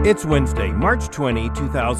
It's Wednesday, March 20,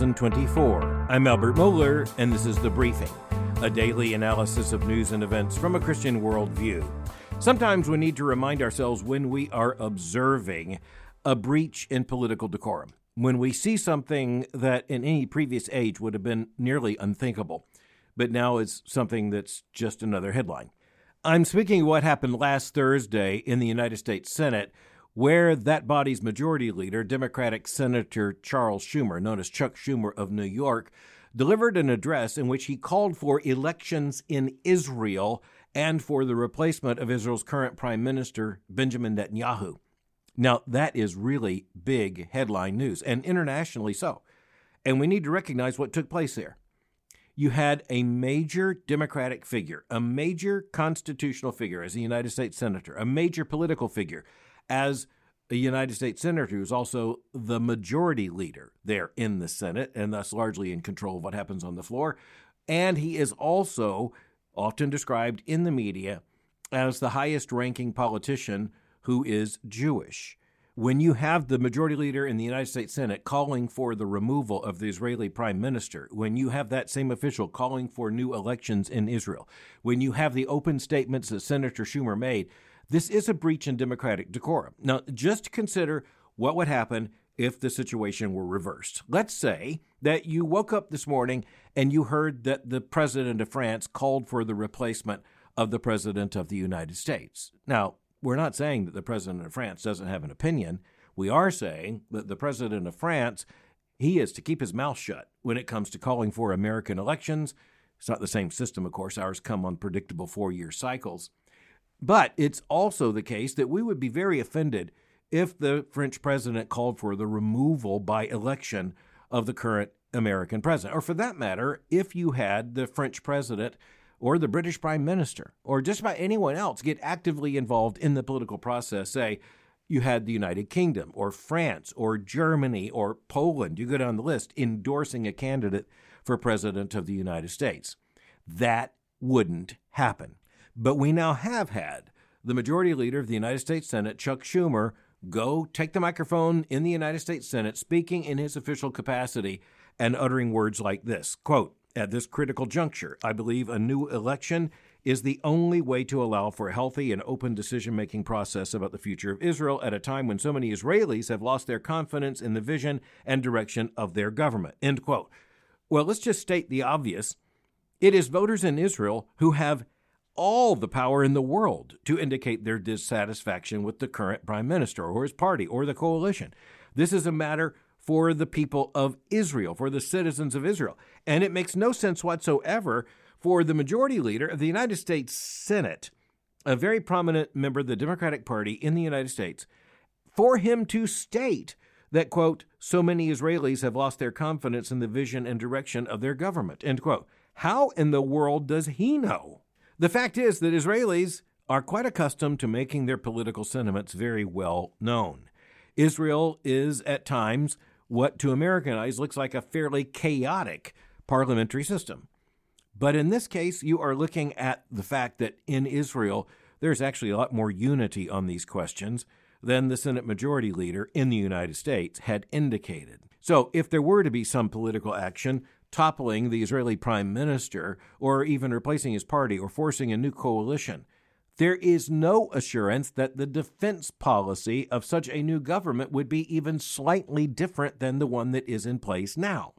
2024. I'm Albert Moeller, and this is The Briefing, a daily analysis of news and events from a Christian worldview. Sometimes we need to remind ourselves when we are observing a breach in political decorum, when we see something that in any previous age would have been nearly unthinkable, but now is something that's just another headline. I'm speaking of what happened last Thursday in the United States Senate, where that body's majority leader, Democratic Senator Charles Schumer, known as Chuck Schumer of New York, delivered an address in which he called for elections in Israel and for the replacement of Israel's current prime minister, Benjamin Netanyahu. Now, that is really big headline news, and internationally so. And we need to recognize what took place there. You had a major Democratic figure, a major constitutional figure as a United States senator, a major political figure as a United States senator who's also the majority leader there in the Senate and thus largely in control of what happens on the floor. And he is also often described in the media as the highest-ranking politician who is Jewish. When you have the majority leader in the United States Senate calling for the removal of the Israeli prime minister, when you have that same official calling for new elections in Israel, when you have the open statements that Senator Schumer made, this is a breach in democratic decorum. Now, just consider what would happen if the situation were reversed. Let's say that you woke up this morning and you heard that the president of France called for the replacement of the president of the United States. Now, we're not saying that the president of France doesn't have an opinion. We are saying that the president of France, he is to keep his mouth shut when it comes to calling for American elections. It's not the same system, of course. Ours come on predictable 4-year cycles. But it's also the case that we would be very offended if the French president called for the removal by election of the current American president. Or for that matter, if you had the French president or the British prime minister or just about anyone else get actively involved in the political process, say you had the United Kingdom or France or Germany or Poland, you go down the list, endorsing a candidate for president of the United States. That wouldn't happen. But we now have had the majority leader of the United States Senate, Chuck Schumer, go take the microphone in the United States Senate, speaking in his official capacity and uttering words like this, quote, "At this critical juncture, I believe a new election is the only way to allow for a healthy and open decision-making process about the future of Israel at a time when so many Israelis have lost their confidence in the vision and direction of their government," end quote. Well, let's just state the obvious. It is voters in Israel who have all the power in the world to indicate their dissatisfaction with the current prime minister or his party or the coalition. This is a matter for the people of Israel, for the citizens of Israel. And it makes no sense whatsoever for the majority leader of the United States Senate, a very prominent member of the Democratic Party in the United States, for him to state that, quote, "so many Israelis have lost their confidence in the vision and direction of their government," end quote. How in the world does he know? The fact is that Israelis are quite accustomed to making their political sentiments very well known. Israel is at times what to American eyes looks like a fairly chaotic parliamentary system. But in this case, you are looking at the fact that in Israel, there's actually a lot more unity on these questions than the Senate Majority Leader in the United States had indicated. So if there were to be some political action toppling the Israeli prime minister or even replacing his party or forcing a new coalition, there is no assurance that the defense policy of such a new government would be even slightly different than the one that is in place now.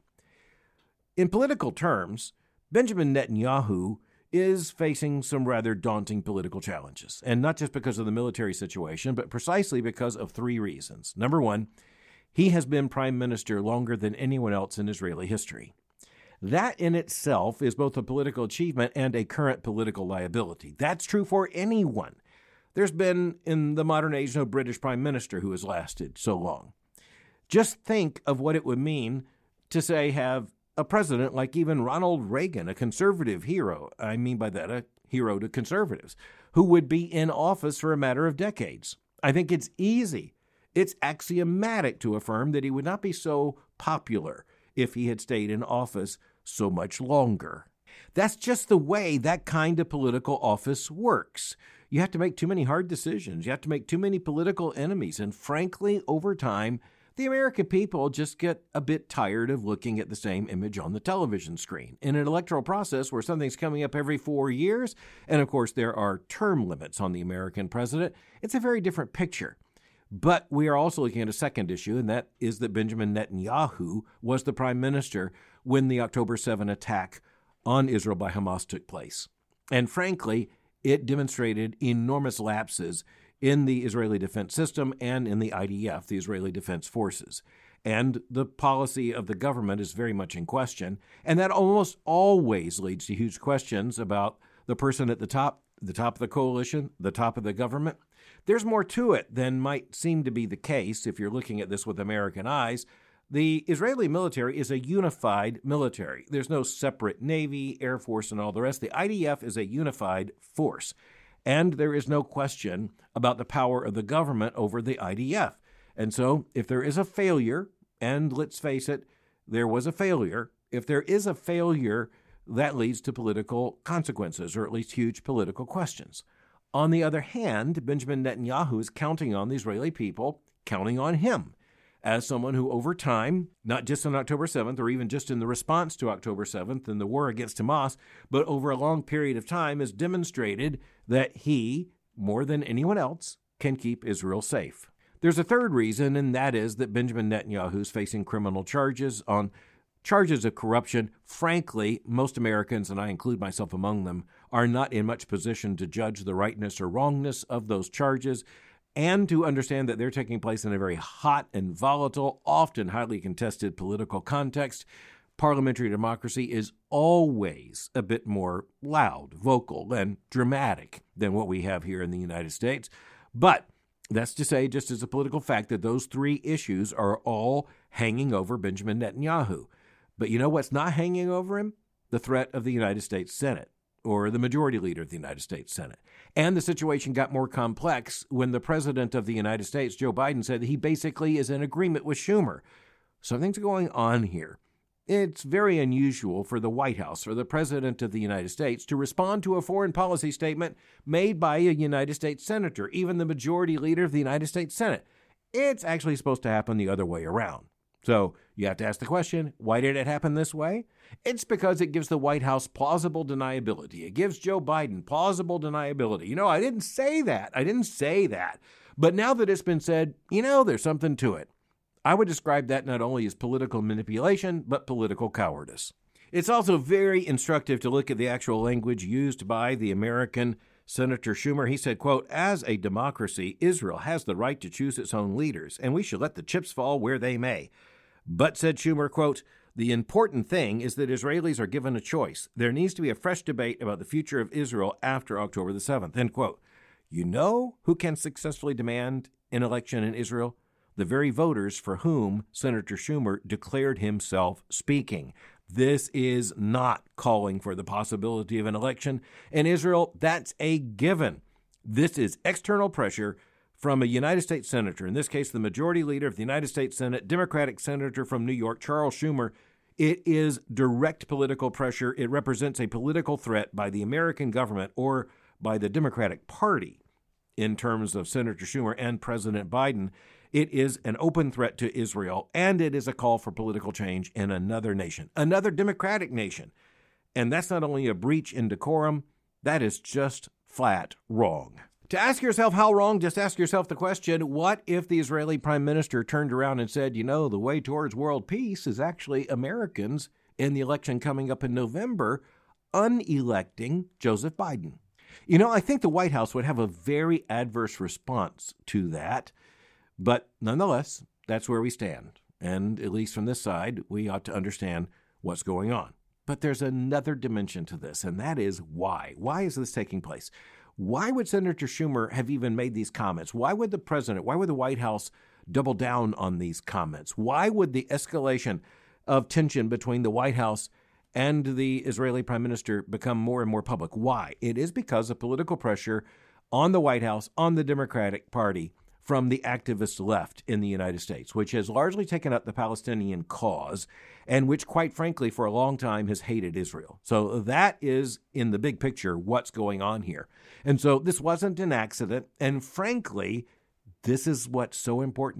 In political terms, Benjamin Netanyahu is facing some rather daunting political challenges, and not just because of the military situation, but precisely because of 3 reasons. Number one, he has been prime minister longer than anyone else in Israeli history. That in itself is both a political achievement and a current political liability. That's true for anyone. There's been, in the modern age, no British prime minister who has lasted so long. Just think of what it would mean to, say, have a president like even Ronald Reagan, a conservative hero, I mean by that a hero to conservatives, who would be in office for a matter of decades. I think it's easy, it's axiomatic to affirm that he would not be so popular if he had stayed in office so much longer. That's just the way that kind of political office works. You have to make too many hard decisions. You have to make too many political enemies. And frankly, over time, the American people just get a bit tired of looking at the same image on the television screen. In an electoral process where something's coming up every 4 years, and of course there are term limits on the American president, it's a very different picture. But we are also looking at a second issue, and that is that Benjamin Netanyahu was the prime minister when the October 7 attack on Israel by Hamas took place. And frankly, it demonstrated enormous lapses in the Israeli defense system and in the IDF, the Israeli Defense Forces. And the policy of the government is very much in question. And that almost always leads to huge questions about the person at the top of the coalition, the top of the government. There's more to it than might seem to be the case if you're looking at this with American eyes. The Israeli military is a unified military. There's no separate Navy, Air Force, and all the rest. The IDF is a unified force. And there is no question about the power of the government over the IDF. And so if there is a failure, and let's face it, there was a failure, if there is a failure, that leads to political consequences, or at least huge political questions. On the other hand, Benjamin Netanyahu is counting on the Israeli people, counting on him as someone who over time, not just on October 7th or even just in the response to October 7th and the war against Hamas, but over a long period of time has demonstrated that he, more than anyone else, can keep Israel safe. There's a third reason, and that is that Benjamin Netanyahu is facing criminal charges on charges of corruption. Frankly, most Americans, and I include myself among them, are not in much position to judge the rightness or wrongness of those charges, and to understand that they're taking place in a very hot and volatile, often highly contested political context. Parliamentary democracy is always a bit more loud, vocal, and dramatic than what we have here in the United States. But that's to say, just as a political fact, that those three issues are all hanging over Benjamin Netanyahu. But you know what's not hanging over him? The threat of the United States Senate, or the majority leader of the United States Senate. And the situation got more complex when the president of the United States, Joe Biden, said that he basically is in agreement with Schumer. Something's going on here. It's very unusual for the White House or the president of the United States to respond to a foreign policy statement made by a United States senator, even the majority leader of the United States Senate. It's actually supposed to happen the other way around. So you have to ask the question, why did it happen this way? It's because it gives the White House plausible deniability. It gives Joe Biden plausible deniability. You know, I didn't say that. But now that it's been said, there's something to it. I would describe that not only as political manipulation, but political cowardice. It's also very instructive to look at the actual language used by the American Senator Schumer. He said, quote, "As a democracy, Israel has the right to choose its own leaders, and we should let the chips fall where they may. But," said Schumer, quote, "the important thing is that Israelis are given a choice. There needs to be a fresh debate about the future of Israel after October the 7th, end quote. You know who can successfully demand an election in Israel? The very voters for whom Senator Schumer declared himself speaking. This is not calling for the possibility of an election in Israel. That's a given. This is external pressure from a United States senator, in this case, the majority leader of the United States Senate, Democratic Senator from New York, Charles Schumer. It is direct political pressure. It represents a political threat by the American government or by the Democratic Party in terms of Senator Schumer and President Biden. It is an open threat to Israel, and it is a call for political change in another nation, another democratic nation. And that's not only a breach in decorum, that is just flat wrong. To ask yourself how wrong, just ask yourself the question, what if the Israeli prime minister turned around and said, the way towards world peace is actually Americans in the election coming up in November unelecting Joseph Biden? I think the White House would have a very adverse response to that. But nonetheless, that's where we stand. And at least from this side, we ought to understand what's going on. But there's another dimension to this, and that is why. Why is this taking place? Why would Senator Schumer have even made these comments? Why would the White House double down on these comments? Why would the escalation of tension between the White House and the Israeli prime minister become more and more public? Why? It is because of political pressure on the White House, on the Democratic Party, from the activist left in the United States, which has largely taken up the Palestinian cause and which, quite frankly, for a long time has hated Israel. So that is, in the big picture, what's going on here. And so this wasn't an accident. And frankly, this is what's so important.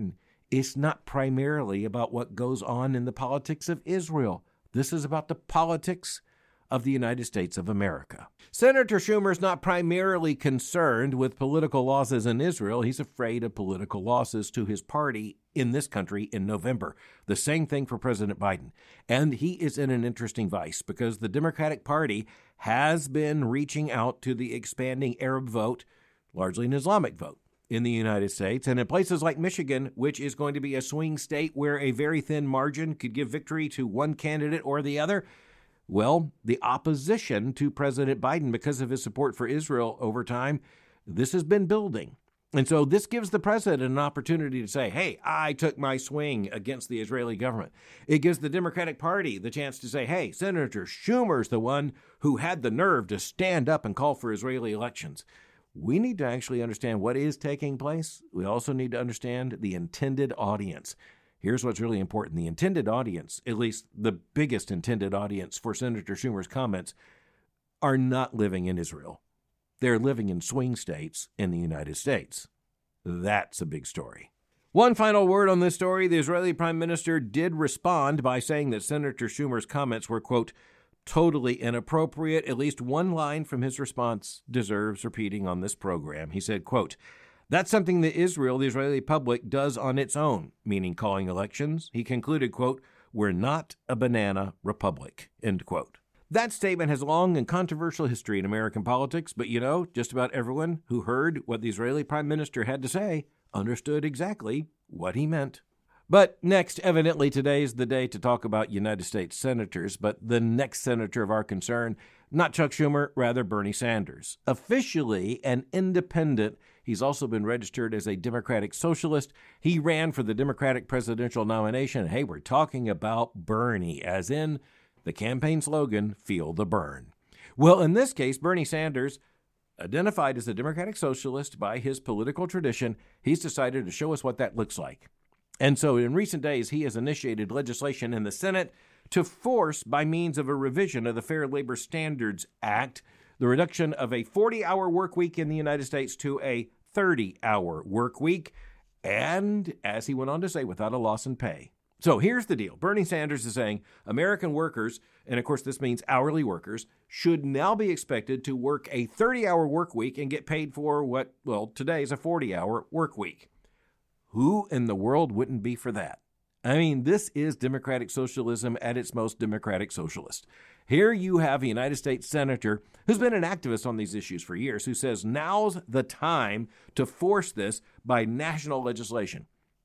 It's not primarily about what goes on in the politics of Israel. This is about the politics of the United States of America. Senator Schumer's not primarily concerned with political losses in Israel. He's afraid of political losses to his party in this country in November. The same thing for President Biden. And he is in an interesting vice because the Democratic Party has been reaching out to the expanding Arab vote, largely an Islamic vote, in the United States. And in places like Michigan, which is going to be a swing state where a very thin margin could give victory to one candidate or the other, well, the opposition to President Biden because of his support for Israel over time, this has been building. And so this gives the president an opportunity to say, hey, I took my swing against the Israeli government. It gives the Democratic Party the chance to say, hey, Senator Schumer's the one who had the nerve to stand up and call for Israeli elections. We need to actually understand what is taking place. We also need to understand the intended audience. Here's what's really important. The intended audience, at least the biggest intended audience for Senator Schumer's comments, are not living in Israel. They're living in swing states in the United States. That's a big story. One final word on this story. The Israeli Prime Minister did respond by saying that Senator Schumer's comments were, quote, totally inappropriate. At least one line from his response deserves repeating on this program. He said, quote, that's something that Israel, the Israeli public, does on its own, meaning calling elections. He concluded, quote, we're not a banana republic, end quote. That statement has a long and controversial history in American politics, but just about everyone who heard what the Israeli Prime Minister had to say understood exactly what he meant. But next, evidently today is the day to talk about United States senators, but the next senator of our concern, not Chuck Schumer, rather Bernie Sanders. Officially an independent, he's also been registered as a Democratic Socialist. He ran for the Democratic presidential nomination. Hey, we're talking about Bernie, as in the campaign slogan, Feel the Burn. Well, in this case, Bernie Sanders, identified as a Democratic Socialist by his political tradition, he's decided to show us what that looks like. And so in recent days, he has initiated legislation in the Senate to force, by means of a revision of the Fair Labor Standards Act, the reduction of a 40-hour work week in the United States to a 30-hour work week, and, as he went on to say, without a loss in pay. So here's the deal. Bernie Sanders is saying American workers, and of course this means hourly workers, should now be expected to work a 30-hour work week and get paid for what, today is a 40-hour work week. Who in the world wouldn't be for that? I mean, this is democratic socialism at its most democratic socialist. Here you have a United States senator who's been an activist on these issues for years, who says now's the time to force this by national legislation.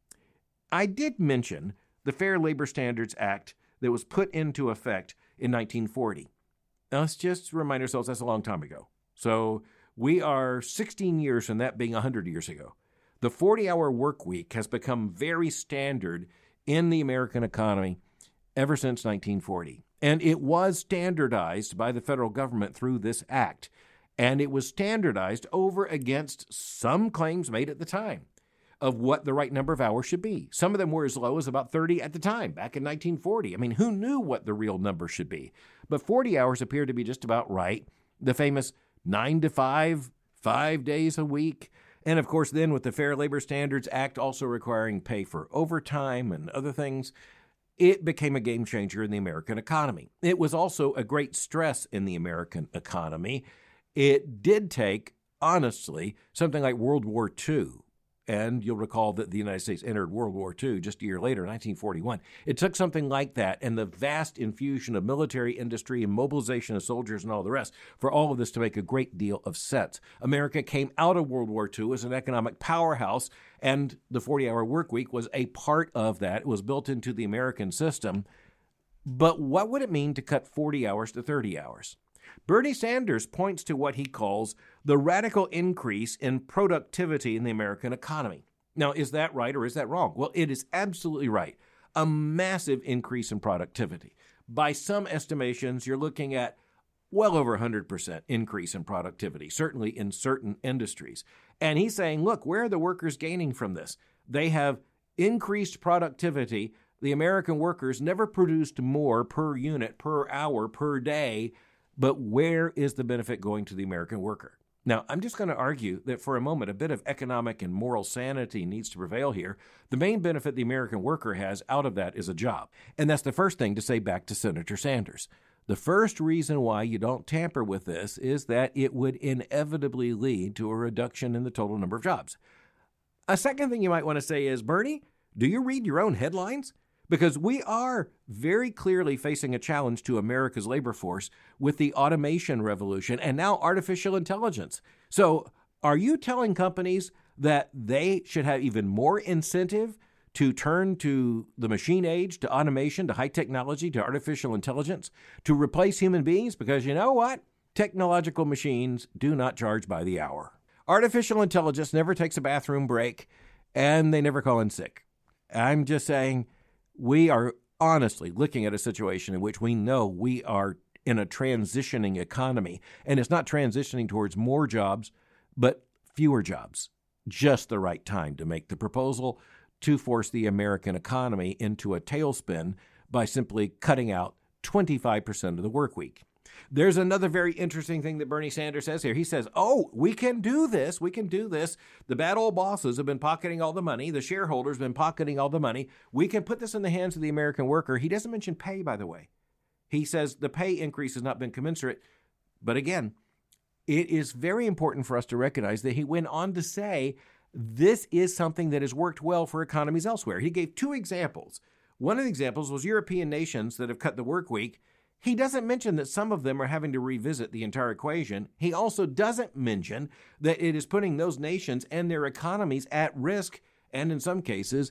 I did mention the Fair Labor Standards Act that was put into effect in 1940. Now, let's just remind ourselves that's a long time ago. So we are 16 years from that being 100 years ago. The 40-hour work week has become very standard in the American economy ever since 1940. And it was standardized by the federal government through this act. And it was standardized over against some claims made at the time of what the right number of hours should be. Some of them were as low as about 30 at the time, back in 1940. I mean, who knew what the real number should be? But 40 hours appeared to be just about right. The famous 9 to 5, 5 days a week. And of course, then with the Fair Labor Standards Act also requiring pay for overtime and other things, it became a game changer in the American economy. It was also a great stress in the American economy. It did take, honestly, something like World War II. And you'll recall that the United States entered World War II just a year later, 1941. It took something like that and the vast infusion of military industry and mobilization of soldiers and all the rest for all of this to make a great deal of sense. America came out of World War II as an economic powerhouse, and the 40-hour work week was a part of that. It was built into the American system. But what would it mean to cut 40 hours to 30 hours? Bernie Sanders points to what he calls the radical increase in productivity in the American economy. Now, is that right or is that wrong? Well, it is absolutely right. A massive increase in productivity. By some estimations, you're looking at well over 100% increase in productivity, certainly in certain industries. And he's saying, look, where are the workers gaining from this? They have increased productivity. The American workers never produced more per unit, per hour, per day. But where is the benefit going to the American worker? Now, I'm just going to argue that for a moment, a bit of economic and moral sanity needs to prevail here. The main benefit the American worker has out of that is a job. And that's the first thing to say back to Senator Sanders. The first reason why you don't tamper with this is that it would inevitably lead to a reduction in the total number of jobs. A second thing you might want to say is, Bernie, do you read your own headlines? Because we are very clearly facing a challenge to America's labor force with the automation revolution and now artificial intelligence. So are you telling companies that they should have even more incentive to turn to the machine age, to automation, to high technology, to artificial intelligence, to replace human beings? Because you know what? Technological machines do not charge by the hour. Artificial intelligence never takes a bathroom break, and they never call in sick. I'm just saying, we are honestly looking at a situation in which we know we are in a transitioning economy, and it's not transitioning towards more jobs, but fewer jobs. Just the right time to make the proposal to force the American economy into a tailspin by simply cutting out 25% of the work week. There's another very interesting thing that Bernie Sanders says here. He says, we can do this. We can do this. The bad old bosses have been pocketing all the money. The shareholders have been pocketing all the money. We can put this in the hands of the American worker. He doesn't mention pay, by the way. He says the pay increase has not been commensurate. But again, it is very important for us to recognize that he went on to say this is something that has worked well for economies elsewhere. He gave two examples. One of the examples was European nations that have cut the work week. He doesn't mention that some of them are having to revisit the entire equation. He also doesn't mention that it is putting those nations and their economies at risk, and in some cases,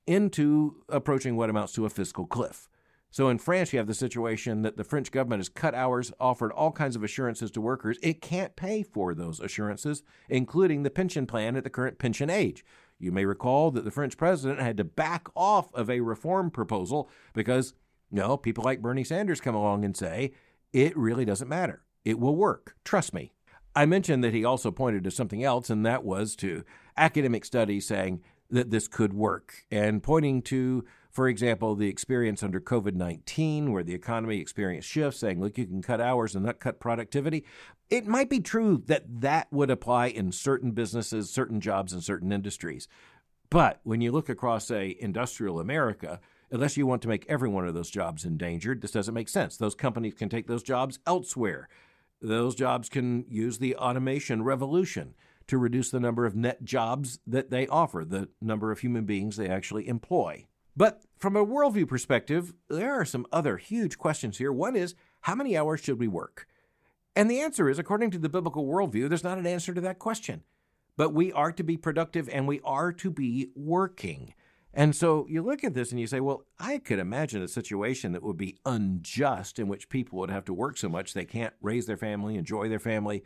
into approaching what amounts to a fiscal cliff. So in France, you have the situation that the French government has cut hours, offered all kinds of assurances to workers. It can't pay for those assurances, including the pension plan at the current pension age. You may recall that the French president had to back off of a reform proposal because people like Bernie Sanders come along and say, it really doesn't matter. It will work. Trust me. I mentioned that he also pointed to something else, and that was to academic studies saying that this could work, and pointing to, for example, the experience under COVID-19, where the economy experienced shifts, saying, look, you can cut hours and not cut productivity. It might be true that that would apply in certain businesses, certain jobs, and certain industries. But when you look across, say, industrial America, unless you want to make every one of those jobs endangered, this doesn't make sense. Those companies can take those jobs elsewhere. Those jobs can use the automation revolution to reduce the number of net jobs that they offer, the number of human beings they actually employ. But from a worldview perspective, there are some other huge questions here. One is, how many hours should we work? And the answer is, according to the biblical worldview, there's not an answer to that question. But we are to be productive and we are to be working. And so you look at this and you say, well, I could imagine a situation that would be unjust in which people would have to work so much they can't raise their family, enjoy their family.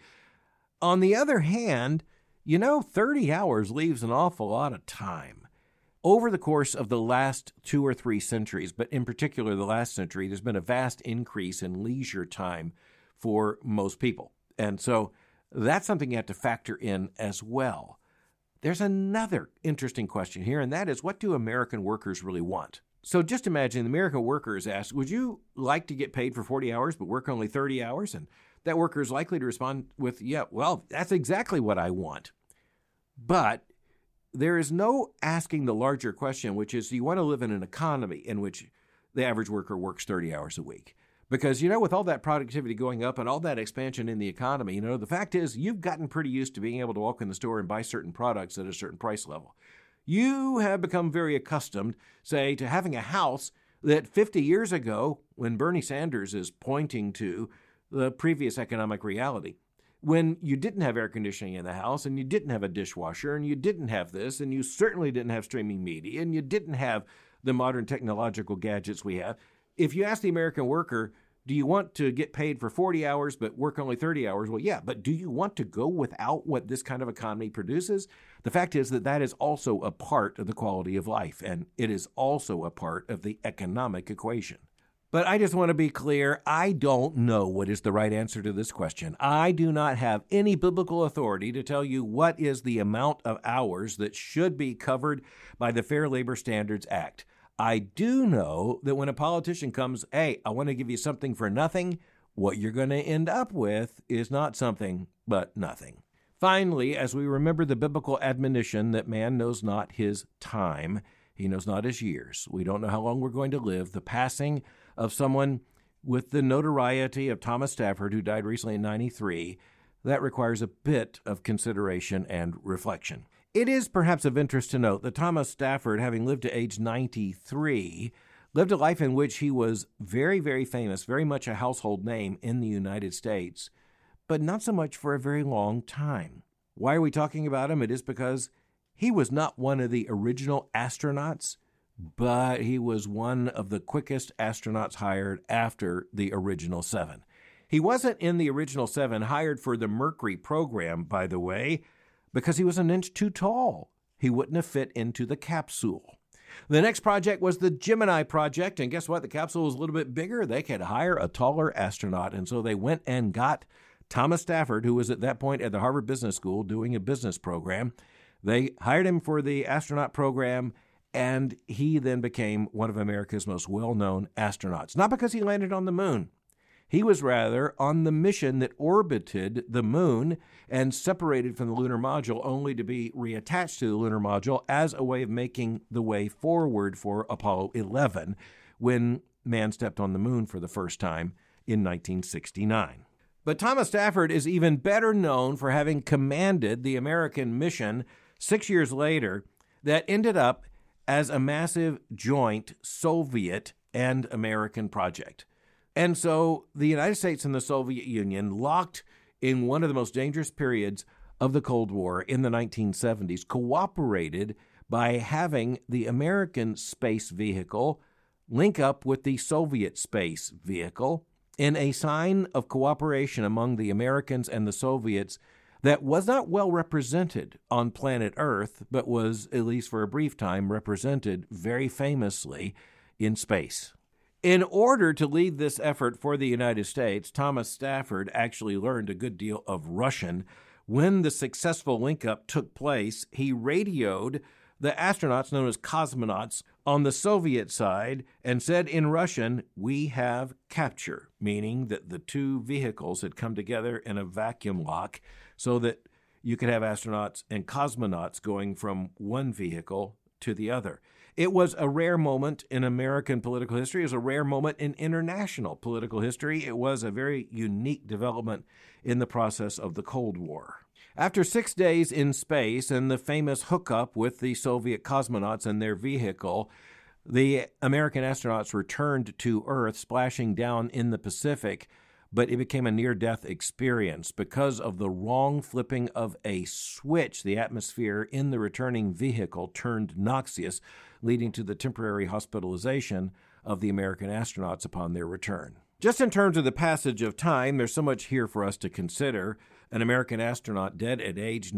On the other hand, 30 hours leaves an awful lot of time. Over the course of the last 2 or 3 centuries, but in particular the last century, there's been a vast increase in leisure time for most people. And so that's something you have to factor in as well. There's another interesting question here, and that is, what do American workers really want? So just imagine the American worker is asked, would you like to get paid for 40 hours but work only 30 hours? And that worker is likely to respond with, yeah, well, that's exactly what I want. But there is no asking the larger question, which is, do you want to live in an economy in which the average worker works 30 hours a week? Because, with all that productivity going up and all that expansion in the economy, the fact is you've gotten pretty used to being able to walk in the store and buy certain products at a certain price level. You have become very accustomed, say, to having a house that 50 years ago, when Bernie Sanders is pointing to the previous economic reality, when you didn't have air conditioning in the house and you didn't have a dishwasher and you didn't have this and you certainly didn't have streaming media and you didn't have the modern technological gadgets we have. If you ask the American worker, do you want to get paid for 40 hours but work only 30 hours? Well, yeah, but do you want to go without what this kind of economy produces? The fact is that is also a part of the quality of life, and it is also a part of the economic equation. But I just want to be clear, I don't know what is the right answer to this question. I do not have any biblical authority to tell you what is the amount of hours that should be covered by the Fair Labor Standards Act. I do know that when a politician comes, hey, I want to give you something for nothing, what you're going to end up with is not something, but nothing. Finally, as we remember the biblical admonition that man knows not his time, he knows not his years. We don't know how long we're going to live. The passing of someone with the notoriety of Thomas Stafford, who died recently in 93, that requires a bit of consideration and reflection. It is perhaps of interest to note that Thomas Stafford, having lived to age 93, lived a life in which he was very, very famous, very much a household name in the United States, but not so much for a very long time. Why are we talking about him? It is because he was not one of the original astronauts, but he was one of the quickest astronauts hired after the original 7. He wasn't in the original 7 hired for the Mercury program, by the way, because he was an inch too tall. He wouldn't have fit into the capsule. The next project was the Gemini project, and guess what? The capsule was a little bit bigger. They could hire a taller astronaut, and so they went and got Thomas Stafford, who was at that point at the Harvard Business School doing a business program. They hired him for the astronaut program, and he then became one of America's most well-known astronauts. Not because he landed on the moon. He was rather on the mission that orbited the moon and separated from the lunar module only to be reattached to the lunar module as a way of making the way forward for Apollo 11 when man stepped on the moon for the first time in 1969. But Thomas Stafford is even better known for having commanded the American mission 6 years later that ended up as a massive joint Soviet and American project. And so the United States and the Soviet Union, locked in one of the most dangerous periods of the Cold War in the 1970s, cooperated by having the American space vehicle link up with the Soviet space vehicle in a sign of cooperation among the Americans and the Soviets that was not well represented on planet Earth, but was, at least for a brief time, represented very famously in space. In order to lead this effort for the United States, Thomas Stafford actually learned a good deal of Russian. When the successful link-up took place, he radioed the astronauts, known as cosmonauts, on the Soviet side and said in Russian, "We have capture," meaning that the two vehicles had come together in a vacuum lock so that you could have astronauts and cosmonauts going from one vehicle to the other. It was a rare moment in American political history. It was a rare moment in international political history. It was a very unique development in the process of the Cold War. After 6 days in space and the famous hookup with the Soviet cosmonauts and their vehicle, the American astronauts returned to Earth, splashing down in the Pacific, but it became a near-death experience because of the wrong flipping of a switch. The atmosphere in the returning vehicle turned noxious, leading to the temporary hospitalization of the American astronauts upon their return. Just in terms of the passage of time, there's so much here for us to consider. An American astronaut dead at age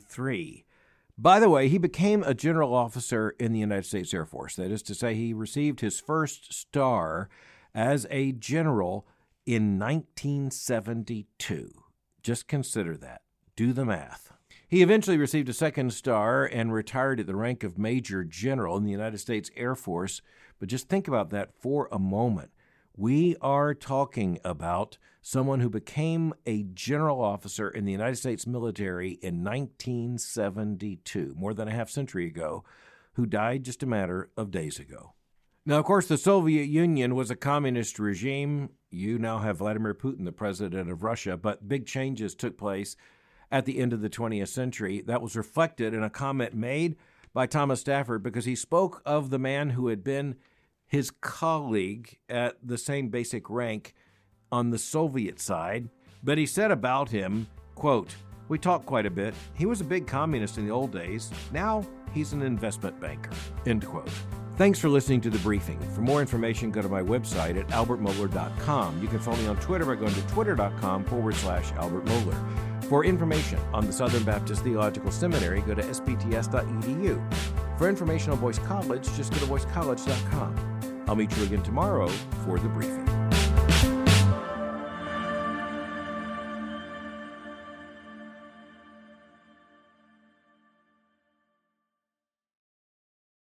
93. By the way, he became a general officer in the United States Air Force. That is to say, he received his first star as a general in 1972. Just consider that. Do the math. He eventually received a second star and retired at the rank of Major General in the United States Air Force. But just think about that for a moment. We are talking about someone who became a general officer in the United States military in 1972, more than a half century ago, who died just a matter of days ago. Now, of course, the Soviet Union was a communist regime. You now have Vladimir Putin, the president of Russia, but big changes took place at the end of the 20th century. That was reflected in a comment made by Thomas Stafford because he spoke of the man who had been his colleague at the same basic rank on the Soviet side. But he said about him, quote, "We talked quite a bit. He was a big communist in the old days. Now he's an investment banker," end quote. Thanks for listening to The Briefing. For more information, go to my website at albertmohler.com. You can follow me on Twitter by going to twitter.com/Albert Mohler. For information on the Southern Baptist Theological Seminary, go to spts.edu. For information on Boyce College, just go to boycecollege.com. I'll meet you again tomorrow for The Briefing.